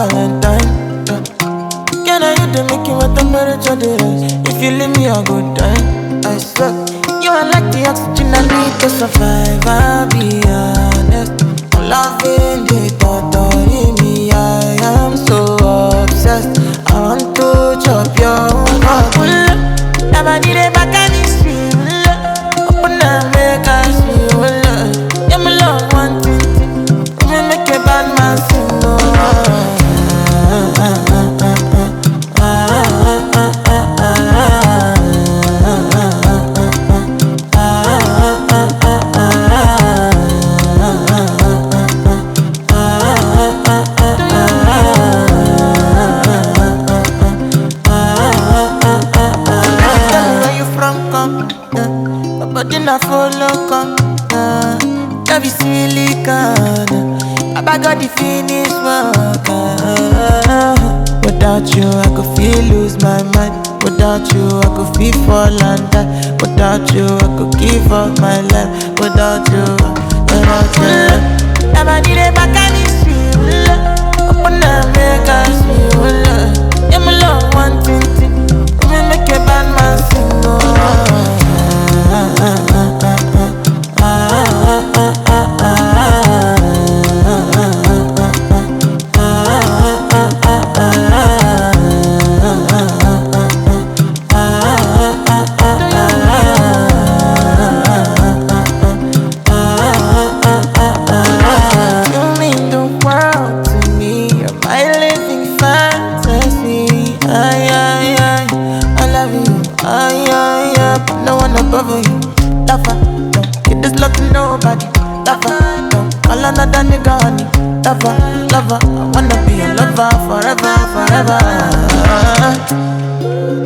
Valentine. Can I you to make you what temperature there is? If you leave me, I go die. I swear. You are like the oxygen I need to survive. I'll be honest. I'm loving the thought of me. I am so obsessed. I want to chop your heart. Never did it back and it's real. Open up, make us feel. Yeah, my love one thing. Me make a bad man sing. But then I follow come, love is silicone. I got the finish work. Without you, I could feel lose my mind. Without you, I could feel fall and die. Without you, I could give up my life. Without you, never need a back and it's real. Open up, make us feel. Yeah, my love one thing. Me make a bad man sing. No one above you. Lover, don't get this love to nobody. Lover, don't call another nigga honey. Lover, I wanna be a lover forever, forever.